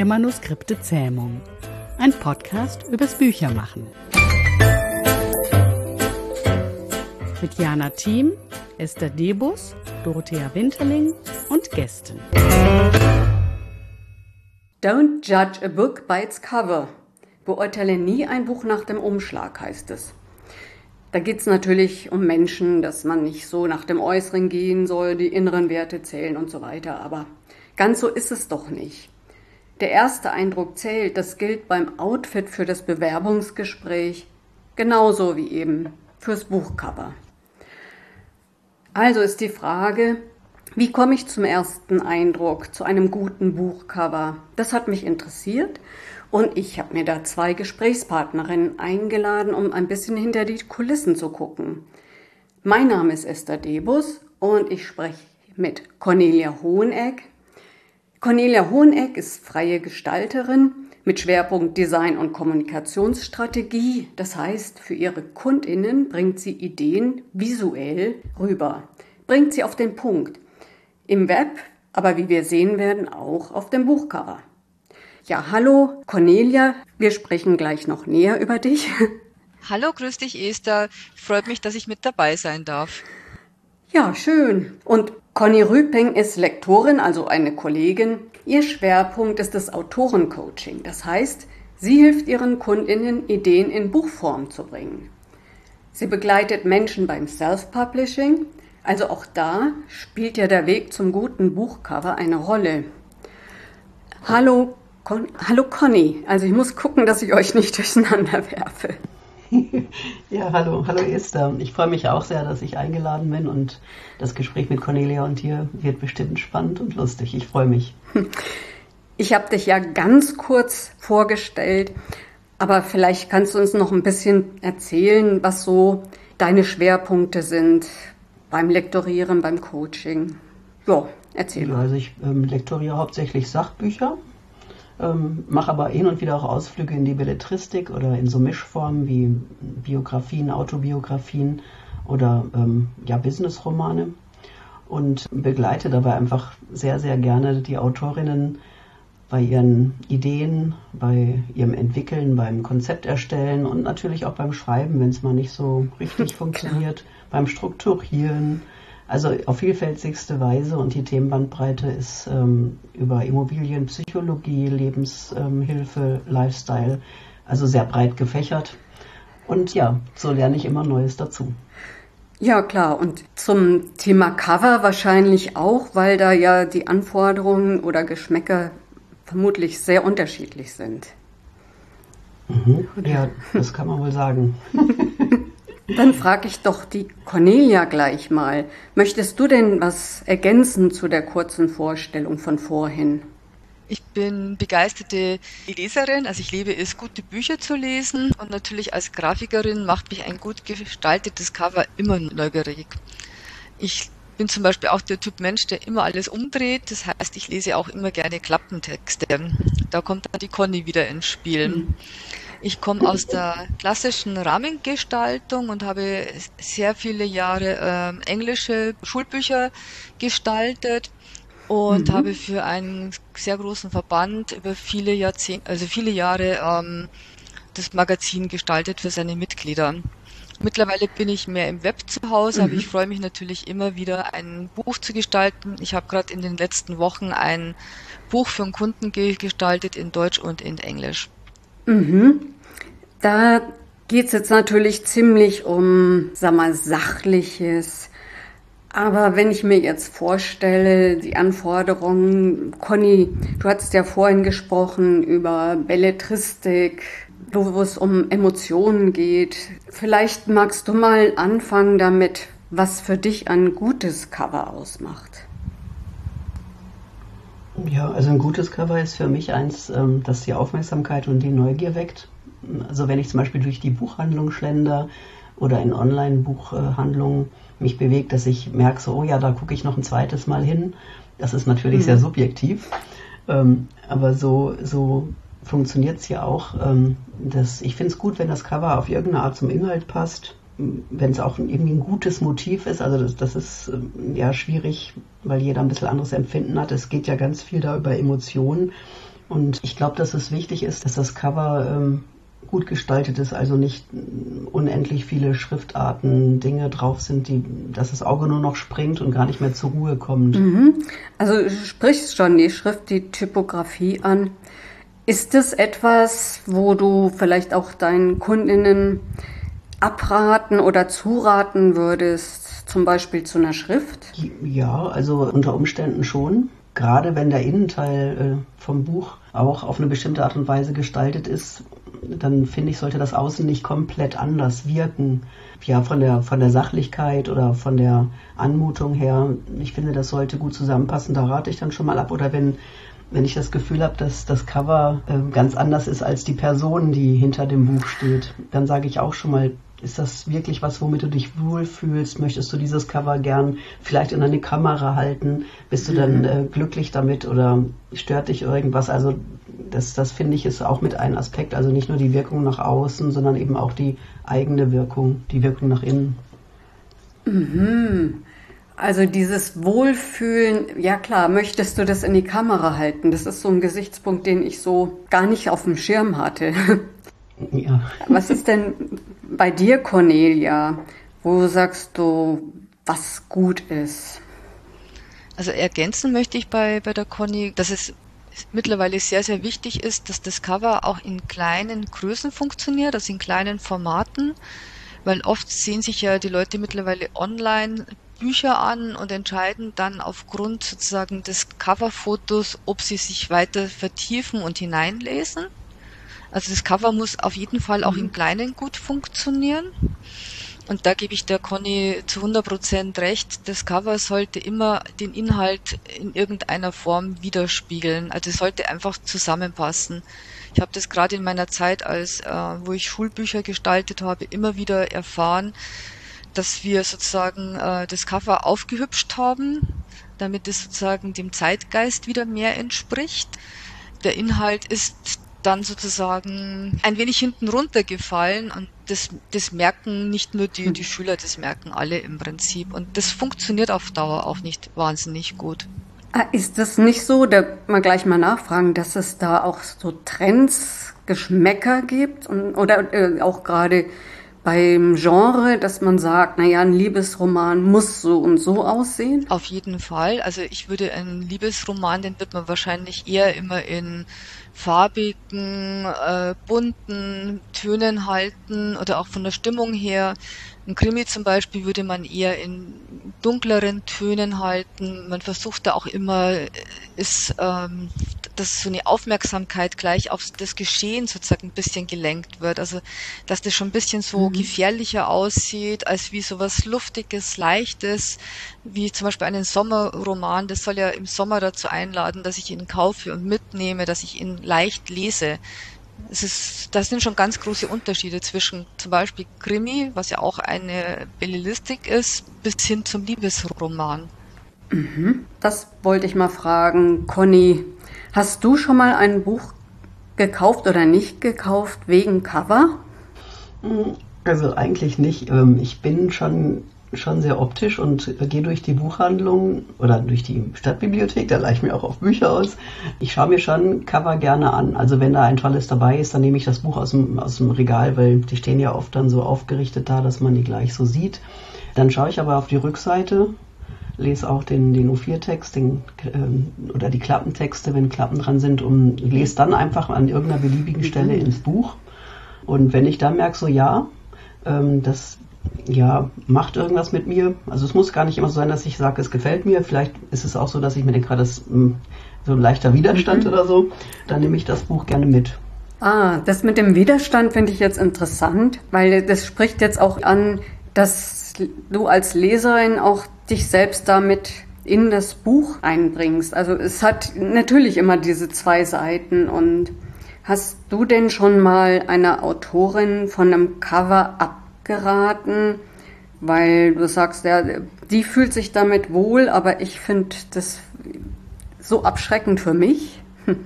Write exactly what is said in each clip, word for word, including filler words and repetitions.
der Manuskripte-Zähmung. Ein Podcast übers Büchermachen. Mit Jana Thiem, Esther Debus, Dorothea Winterling und Gästen. Don't judge a book by its cover. Beurteile nie ein Buch nach dem Umschlag, heißt es. Da geht es natürlich um Menschen, dass man nicht so nach dem Äußeren gehen soll, die inneren Werte zählen und so weiter. Aber ganz so ist es doch nicht. Der erste Eindruck zählt, das gilt beim Outfit für das Bewerbungsgespräch genauso wie eben fürs Buchcover. Also ist die Frage, wie komme ich zum ersten Eindruck, zu einem guten Buchcover? Das hat mich interessiert und ich habe mir da zwei Gesprächspartnerinnen eingeladen, um ein bisschen hinter die Kulissen zu gucken. Mein Name ist Esther Debus und ich spreche mit Cornelia Hohenegg. Cornelia Hohenegg ist freie Gestalterin mit Schwerpunkt Design und Kommunikationsstrategie. Das heißt, für ihre KundInnen bringt sie Ideen visuell rüber, bringt sie auf den Punkt. Im Web, aber wie wir sehen werden, auch auf dem Buchcover. Ja, hallo Cornelia, wir sprechen gleich noch näher über dich. Hallo, grüß dich Esther, freut mich, dass ich mit dabei sein darf. Ja, schön. Und Conny Rüping ist Lektorin, also eine Kollegin. Ihr Schwerpunkt ist das Autorencoaching. Das heißt, sie hilft ihren KundInnen, Ideen in Buchform zu bringen. Sie begleitet Menschen beim Self-Publishing. Also auch da spielt ja der Weg zum guten Buchcover eine Rolle. Hallo, Con- Hallo Conny. Also ich muss gucken, dass ich euch nicht durcheinander werfe. Ja, hallo, hallo Esther. Ich freue mich auch sehr, dass ich eingeladen bin und das Gespräch mit Cornelia und dir wird bestimmt spannend und lustig. Ich freue mich. Ich habe dich ja ganz kurz vorgestellt, aber vielleicht kannst du uns noch ein bisschen erzählen, was so deine Schwerpunkte sind beim Lektorieren, beim Coaching. Ja, erzähl mal. Ja, also ich ähm, lektoriere hauptsächlich Sachbücher. Ähm, mache aber hin und wieder auch Ausflüge in die Belletristik oder in so Mischformen wie Biografien, Autobiografien oder ähm, ja, Businessromane und begleite dabei einfach sehr, sehr gerne die Autorinnen bei ihren Ideen, bei ihrem Entwickeln, beim Konzept erstellen und natürlich auch beim Schreiben, wenn es mal nicht so richtig funktioniert, beim Strukturieren. Also auf vielfältigste Weise und die Themenbandbreite ist ähm, über Immobilien, Psychologie, Lebenshilfe, ähm, Lifestyle, also sehr breit gefächert. Und ja, so lerne ich immer Neues dazu. Ja, klar. Und zum Thema Cover wahrscheinlich auch, weil da ja die Anforderungen oder Geschmäcker vermutlich sehr unterschiedlich sind. Mhm. Ja, das kann man wohl sagen. Dann frage ich doch die Cornelia gleich mal. Möchtest du denn was ergänzen zu der kurzen Vorstellung von vorhin? Ich bin begeisterte Leserin, also ich liebe es, gute Bücher zu lesen und natürlich als Grafikerin macht mich ein gut gestaltetes Cover immer neugierig. Ich bin zum Beispiel auch der Typ Mensch, der immer alles umdreht, das heißt, ich lese auch immer gerne Klappentexte. Da kommt dann die Conny wieder ins Spiel. Mhm. Ich komme aus der klassischen Rahmengestaltung und habe sehr viele Jahre äh, englische Schulbücher gestaltet und mhm. habe für einen sehr großen Verband über viele Jahrzehnte, also viele Jahre ähm, das Magazin gestaltet für seine Mitglieder. Mittlerweile bin ich mehr im Web zu Hause, mhm. aber ich freue mich natürlich immer wieder, ein Buch zu gestalten. Ich habe gerade in den letzten Wochen ein Buch für einen Kunden ge- gestaltet in Deutsch und in Englisch. Mhm. Da geht es jetzt natürlich ziemlich um, sag mal, Sachliches. Aber wenn ich mir jetzt vorstelle, die Anforderungen, Conny, du hattest ja vorhin gesprochen über Belletristik, wo es um Emotionen geht. Vielleicht magst du mal anfangen damit, was für dich ein gutes Cover ausmacht. Ja, also ein gutes Cover ist für mich eins, das die Aufmerksamkeit und die Neugier weckt. Also wenn ich zum Beispiel durch die Buchhandlung schlender oder in Online-Buchhandlungen mich bewegt, dass ich merke, so, oh ja, da gucke ich noch ein zweites Mal hin. Das ist natürlich mhm. sehr subjektiv, ähm, aber so, so funktioniert es ja auch. Ähm, dass, ich finde es gut, wenn das Cover auf irgendeine Art zum Inhalt passt, wenn es auch irgendwie ein gutes Motiv ist. Also das, das ist ähm, ja schwierig, weil jeder ein bisschen anderes Empfinden hat. Es geht ja ganz viel da über Emotionen. Und ich glaube, dass es wichtig ist, dass das Cover ähm, gut gestaltet ist, also nicht unendlich viele Schriftarten, Dinge drauf sind, die, dass das Auge nur noch springt und gar nicht mehr zur Ruhe kommt. Mhm. Also du sprichst schon die Schrift, die Typografie an. Ist das etwas, wo du vielleicht auch deinen Kundinnen abraten oder zuraten würdest, zum Beispiel zu einer Schrift? Ja, also unter Umständen schon. Gerade wenn der Innenteil äh, vom Buch auch auf eine bestimmte Art und Weise gestaltet ist, dann finde ich, sollte das Außen nicht komplett anders wirken. Ja, von der, von der Sachlichkeit oder von der Anmutung her, ich finde, das sollte gut zusammenpassen, da rate ich dann schon mal ab. Oder wenn, wenn ich das Gefühl habe, dass das Cover äh, ganz anders ist als die Person, die hinter dem Buch steht, dann sage ich auch schon mal, ist das wirklich was, womit du dich wohlfühlst? Möchtest du dieses Cover gern vielleicht in eine Kamera halten? Bist du dann äh, glücklich damit oder stört dich irgendwas? Also das, das finde ich ist auch mit ein Aspekt. Also nicht nur die Wirkung nach außen, sondern eben auch die eigene Wirkung, die Wirkung nach innen. Mhm. Also dieses Wohlfühlen, ja klar, möchtest du das in die Kamera halten? Das ist so ein Gesichtspunkt, den ich so gar nicht auf dem Schirm hatte. Ja. Was ist denn bei dir, Cornelia? Wo sagst du, was gut ist? Also ergänzen möchte ich bei, bei der Conny, dass es mittlerweile sehr, sehr wichtig ist, dass das Cover auch in kleinen Größen funktioniert, also in kleinen Formaten, weil oft sehen sich ja die Leute mittlerweile online Bücher an und entscheiden dann aufgrund sozusagen des Coverfotos, ob sie sich weiter vertiefen und hineinlesen. Also das Cover muss auf jeden Fall auch im Kleinen gut funktionieren. Und da gebe ich der Conny zu hundert Prozent recht. Das Cover sollte immer den Inhalt in irgendeiner Form widerspiegeln. Also es sollte einfach zusammenpassen. Ich habe das gerade in meiner Zeit, als äh, wo ich Schulbücher gestaltet habe, immer wieder erfahren, dass wir sozusagen äh, das Cover aufgehübscht haben, damit es sozusagen dem Zeitgeist wieder mehr entspricht. Der Inhalt ist dann sozusagen ein wenig hinten runtergefallen und das, das merken nicht nur die, die Schüler, das merken alle im Prinzip und das funktioniert auf Dauer auch nicht wahnsinnig gut. Ist das nicht so, da mal gleich mal nachfragen, dass es da auch so Trends, Geschmäcker gibt und, oder äh, auch gerade beim Genre, dass man sagt, naja, ein Liebesroman muss so und so aussehen? Auf jeden Fall. Also ich würde einen Liebesroman, den wird man wahrscheinlich eher immer in farbigen, äh, bunten Tönen halten oder auch von der Stimmung her. Ein Krimi zum Beispiel würde man eher in dunkleren Tönen halten. Man versucht da auch immer, ist, ähm, dass so eine Aufmerksamkeit gleich auf das Geschehen sozusagen ein bisschen gelenkt wird. Also, dass das schon ein bisschen so mhm. gefährlicher aussieht, als wie sowas Luftiges, Leichtes, wie zum Beispiel einen Sommerroman. Das soll ja im Sommer dazu einladen, dass ich ihn kaufe und mitnehme, dass ich ihn leicht lese. Es ist, das sind schon ganz große Unterschiede zwischen zum Beispiel Krimi, was ja auch eine Belletristik ist, bis hin zum Liebesroman. Mhm. Das wollte ich mal fragen, Conny. Hast du schon mal ein Buch gekauft oder nicht gekauft wegen Cover? Also eigentlich nicht. Ich bin schon schon sehr optisch und gehe durch die Buchhandlung oder durch die Stadtbibliothek, da leihe ich mir auch auf Bücher aus. Ich schaue mir schon Cover gerne an. Also wenn da ein tolles dabei ist, dann nehme ich das Buch aus dem, aus dem Regal, weil die stehen ja oft dann so aufgerichtet da, dass man die gleich so sieht. Dann schaue ich aber auf die Rückseite, lese auch den, den O vier Text den, ähm, oder die Klappentexte, wenn Klappen dran sind, und lese dann einfach an irgendeiner beliebigen Stelle ins Buch. Und wenn ich dann merke, so ja, ähm, das ja, macht irgendwas mit mir. Also es muss gar nicht immer so sein, dass ich sage, es gefällt mir. Vielleicht ist es auch so, dass ich mir denke, gerade das so ein leichter Widerstand mhm. oder so. Dann nehme ich das Buch gerne mit. Ah, das mit dem Widerstand finde ich jetzt interessant, weil das spricht jetzt auch an, dass du als Leserin auch dich selbst damit in das Buch einbringst. Also es hat natürlich immer diese zwei Seiten. Und hast du denn schon mal einer Autorin von einem Cover abgeraten, weil du sagst, ja, die fühlt sich damit wohl, aber ich finde das so abschreckend für mich?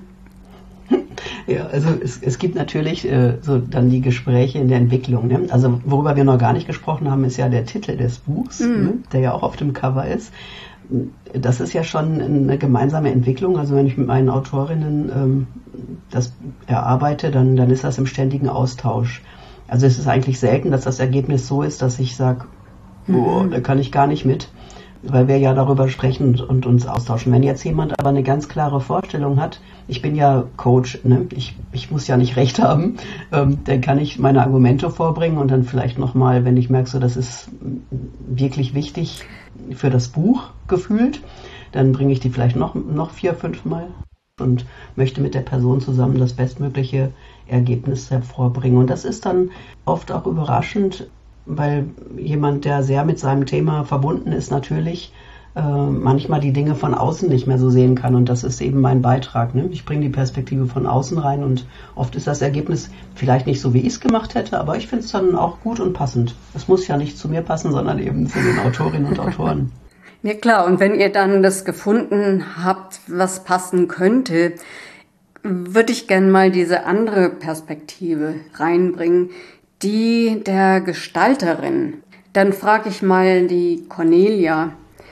Ja, also es, es gibt natürlich äh, so dann die Gespräche in der Entwicklung. Ne? Also worüber wir noch gar nicht gesprochen haben, ist ja der Titel des Buchs, mhm. ne? Der ja auch auf dem Cover ist. das ist ja schon eine gemeinsame Entwicklung. Also wenn ich mit meinen Autorinnen ähm, das erarbeite, dann, dann ist das im ständigen Austausch. Also es ist eigentlich selten, dass das Ergebnis so ist, dass ich sage, oh, mhm. da kann ich gar nicht mit, weil wir ja darüber sprechen und, und uns austauschen. Wenn jetzt jemand aber eine ganz klare Vorstellung hat, ich bin ja Coach, ne? ich, ich muss ja nicht recht haben, ähm, dann kann ich meine Argumente vorbringen und dann vielleicht nochmal, wenn ich merke, so das ist wirklich wichtig für das Buch gefühlt, dann bringe ich die vielleicht noch, noch vier, fünf Mal und möchte mit der Person zusammen das bestmögliche Ergebnis hervorbringen. Und das ist dann oft auch überraschend, weil jemand, der sehr mit seinem Thema verbunden ist, natürlich äh, manchmal die Dinge von außen nicht mehr so sehen kann. Und das ist eben mein Beitrag. Ne? Ich bringe die Perspektive von außen rein und oft ist das Ergebnis vielleicht nicht so, wie ich es gemacht hätte, aber ich finde es dann auch gut und passend. Es muss ja nicht zu mir passen, sondern eben zu den Autorinnen und Autoren. Ja klar, und wenn ihr dann das gefunden habt, was passen könnte, würde ich gerne mal diese andere Perspektive reinbringen, die der Gestalterin. Dann frage ich mal die Cornelia,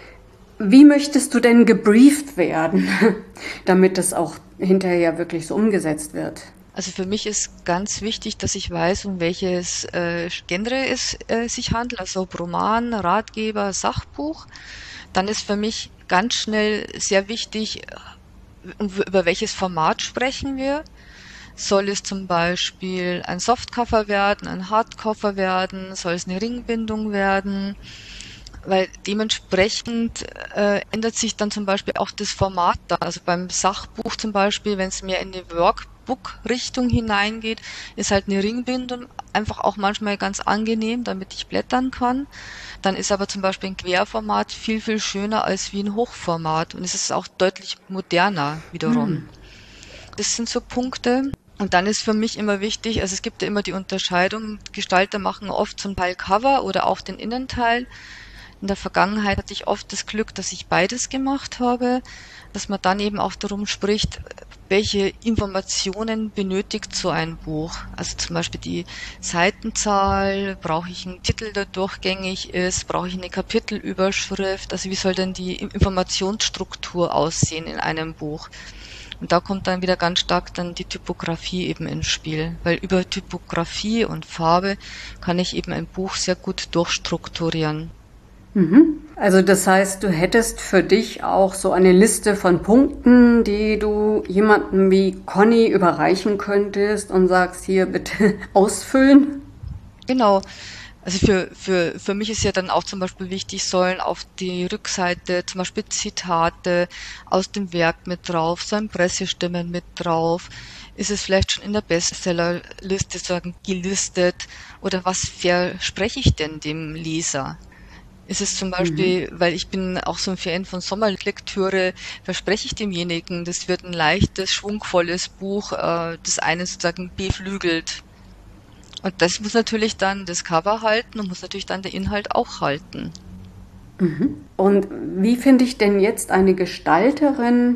wie möchtest du denn gebrieft werden, damit es auch hinterher wirklich so umgesetzt wird? Also für mich ist ganz wichtig, dass ich weiß, um welches äh, Genre es äh, sich handelt, also ob Roman, Ratgeber, Sachbuch. Dann ist für mich ganz schnell sehr wichtig, über welches Format sprechen wir. Soll es zum Beispiel ein Softcover werden, ein Hardcover werden, soll es eine Ringbindung werden? Weil dementsprechend äh, ändert sich dann zum Beispiel auch das Format da. Also beim Sachbuch zum Beispiel, wenn es mehr in die Workbook-Richtung hineingeht, ist halt eine Ringbindung einfach auch manchmal ganz angenehm, damit ich blättern kann. Dann ist aber zum Beispiel ein Querformat viel, viel schöner als wie ein Hochformat. Und es ist auch deutlich moderner wiederum. Hm. Das sind so Punkte. Und dann ist für mich immer wichtig, also es gibt ja immer die Unterscheidung, Gestalter machen oft zum Teil Cover oder auch den Innenteil. In der Vergangenheit hatte ich oft das Glück, dass ich beides gemacht habe, dass man dann eben auch darum spricht, welche Informationen benötigt so ein Buch. Also zum Beispiel die Seitenzahl, brauche ich einen Titel, der durchgängig ist, brauche ich eine Kapitelüberschrift, also wie soll denn die Informationsstruktur aussehen in einem Buch? Und da kommt dann wieder ganz stark dann die Typografie eben ins Spiel, weil über Typografie und Farbe kann ich eben ein Buch sehr gut durchstrukturieren. Mhm. Also das heißt, du hättest für dich auch so eine Liste von Punkten, die du jemandem wie Conny überreichen könntest und sagst, hier bitte ausfüllen? Genau. Also für, für, für mich ist ja dann auch zum Beispiel wichtig, sollen auf die Rückseite zum Beispiel Zitate aus dem Werk mit drauf, sollen Pressestimmen mit drauf, ist es vielleicht schon in der Bestsellerliste sagen gelistet oder was verspreche ich denn dem Leser? Ist es zum Beispiel, mhm. weil ich bin auch so ein Fan von Sommerlektüre, verspreche ich demjenigen, das wird ein leichtes, schwungvolles Buch, äh, das einen sozusagen beflügelt. Und das muss natürlich dann das Cover halten und muss natürlich dann der Inhalt auch halten. Mhm. Und wie finde ich denn jetzt eine Gestalterin,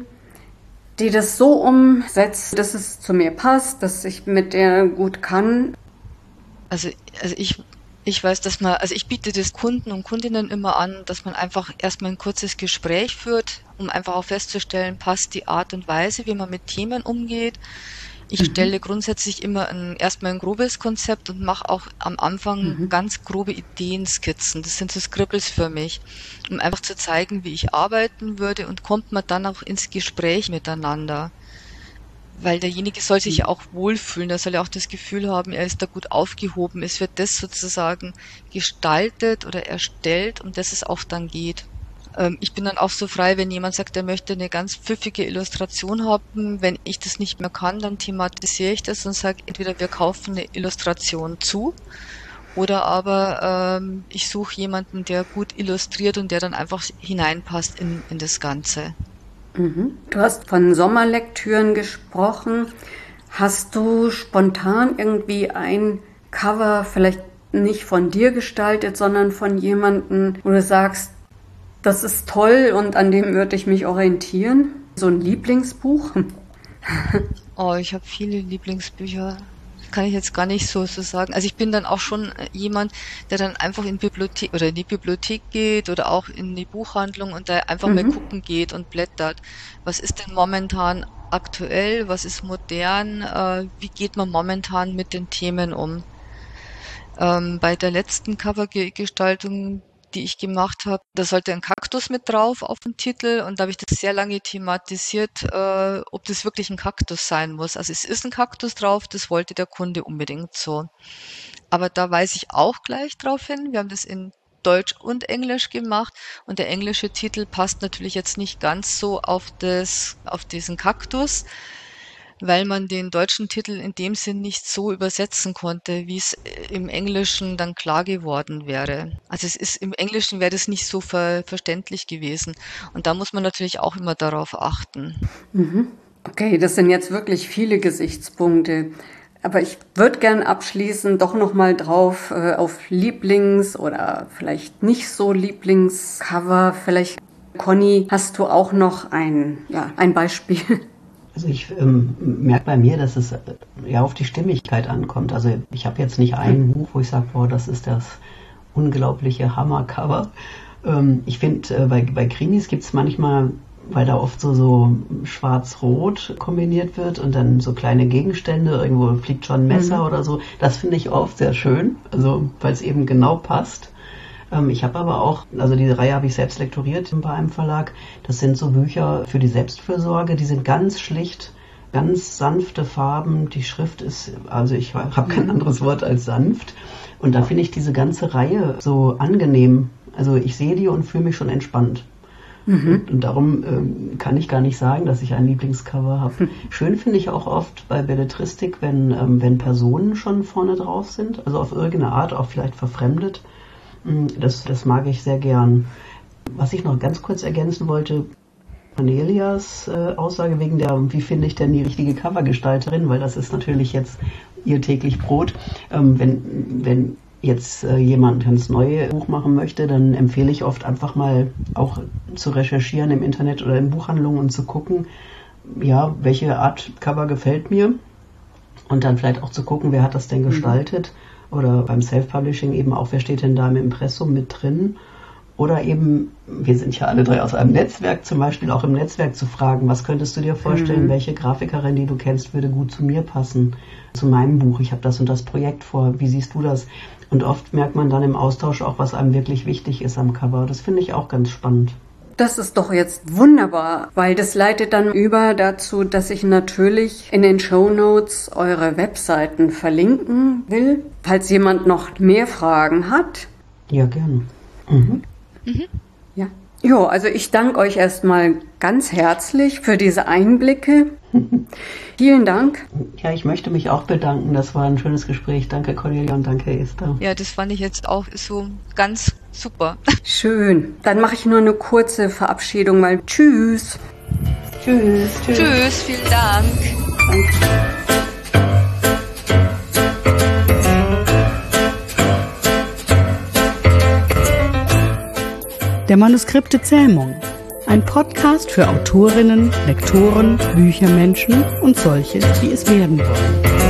die das so umsetzt, dass es zu mir passt, dass ich mit der gut kann? Also, also ich, ich weiß, dass man, also ich biete das Kunden und Kundinnen immer an, dass man einfach erstmal ein kurzes Gespräch führt, um einfach auch festzustellen, passt die Art und Weise, wie man mit Themen umgeht. Ich mhm. stelle grundsätzlich immer ein, erstmal ein grobes Konzept und mache auch am Anfang mhm. ganz grobe Ideenskizzen. Das sind so Scribbles für mich, um einfach zu zeigen, wie ich arbeiten würde und kommt man dann auch ins Gespräch miteinander. Weil derjenige soll sich ja auch wohlfühlen, er soll ja auch das Gefühl haben, er ist da gut aufgehoben. Es wird das sozusagen gestaltet oder erstellt, um das es auch dann geht. Ich bin dann auch so frei, wenn jemand sagt, er möchte eine ganz pfiffige Illustration haben. Wenn ich das nicht mehr kann, dann thematisiere ich das und sage, entweder wir kaufen eine Illustration zu oder aber ähm, ich suche jemanden, der gut illustriert und der dann einfach hineinpasst in, in das Ganze. Mhm. Du hast von Sommerlektüren gesprochen. Hast du spontan irgendwie ein Cover, vielleicht nicht von dir gestaltet, sondern von jemandem, wo du sagst, das ist toll und an dem würde ich mich orientieren? So ein Lieblingsbuch? Oh, ich habe viele Lieblingsbücher. kann ich jetzt gar nicht so, so sagen. Also ich bin dann auch schon jemand, der dann einfach in Bibliothek oder in die Bibliothek geht oder auch in die Buchhandlung und da einfach mhm. mal gucken geht und blättert. Was ist denn momentan aktuell? Was ist modern? Äh, wie geht man momentan mit den Themen um? Ähm, bei der letzten Covergestaltung, die ich gemacht habe, da sollte ein Kaktus mit drauf auf dem Titel und da habe ich das sehr lange thematisiert, äh, ob das wirklich ein Kaktus sein muss. Also es ist ein Kaktus drauf, das wollte der Kunde unbedingt so. Aber da weise ich auch gleich drauf hin. Wir haben das in Deutsch und Englisch gemacht und der englische Titel passt natürlich jetzt nicht ganz so auf das, auf diesen Kaktus, weil man den deutschen Titel in dem Sinn nicht so übersetzen konnte, wie es im Englischen dann klar geworden wäre. Also es ist im Englischen wäre das nicht so ver, verständlich gewesen. Und da muss man natürlich auch immer darauf achten. Mhm. Okay, das sind jetzt wirklich viele Gesichtspunkte. Aber ich würde gern abschließend doch nochmal drauf äh, auf Lieblings- oder vielleicht nicht so Lieblingscover. Vielleicht, Conny, hast du auch noch ein, ja, ein Beispiel? Also ich ähm, merke bei mir, dass es äh, ja auf die Stimmigkeit ankommt. Also ich habe jetzt nicht ein Buch, wo ich sage, boah, das ist das unglaubliche Hammercover. Ähm, ich finde, äh, bei, bei Krimis gibt es manchmal, weil da oft so, so schwarz-rot kombiniert wird und dann so kleine Gegenstände, irgendwo fliegt schon ein Messer mhm. oder so. Das finde ich oft sehr schön, also weil es eben genau passt. Ich habe aber auch, also diese Reihe habe ich selbst lektoriert bei einem Verlag. Das sind so Bücher für die Selbstfürsorge. Die sind ganz schlicht, ganz sanfte Farben. Die Schrift ist, also ich habe kein anderes Wort als sanft. Und da finde ich diese ganze Reihe so angenehm. Also ich sehe die und fühle mich schon entspannt. Mhm. Und, und darum ähm, kann ich gar nicht sagen, dass ich ein Lieblingscover habe. Mhm. Schön finde ich auch oft bei Belletristik, wenn, ähm, wenn Personen schon vorne drauf sind. Also auf irgendeine Art auch vielleicht verfremdet. Das, das mag ich sehr gern. Was ich noch ganz kurz ergänzen wollte, Cornelias äh, Aussage wegen der, wie finde ich denn die richtige Covergestalterin, weil das ist natürlich jetzt ihr täglich Brot. Ähm, wenn, wenn jetzt äh, jemand ein ganz neues Buch machen möchte, dann empfehle ich oft einfach mal auch zu recherchieren im Internet oder in Buchhandlungen und zu gucken, ja, welche Art Cover gefällt mir und dann vielleicht auch zu gucken, wer hat das denn gestaltet. Mhm. Oder beim Self-Publishing eben auch, wer steht denn da im Impressum mit drin? Oder eben, wir sind ja alle drei aus einem Netzwerk, zum Beispiel auch im Netzwerk zu fragen, was könntest du dir vorstellen, mhm. welche Grafikerin, die du kennst, würde gut zu mir passen, zu meinem Buch, ich habe das und das Projekt vor, wie siehst du das? Und oft merkt man dann im Austausch auch, was einem wirklich wichtig ist am Cover. Das finde ich auch ganz spannend. Das ist doch jetzt wunderbar, weil das leitet dann über dazu, dass ich natürlich in den Shownotes eure Webseiten verlinken will, falls jemand noch mehr Fragen hat. Ja, gerne. Mhm. Mhm. Ja. Jo, also ich danke euch erstmal ganz herzlich für diese Einblicke. Vielen Dank. Ja, ich möchte mich auch bedanken. Das war ein schönes Gespräch. Danke Cornelia und danke Esther. Ja, das fand ich jetzt auch so ganz super. Schön. Dann mache ich nur eine kurze Verabschiedung mal. Tschüss. Tschüss. Tschüss, tschüss, vielen Dank. Danke. Der Manuskripte Zähmung. Ein Podcast für Autorinnen, Lektoren, Büchermenschen und solche, die es werden wollen.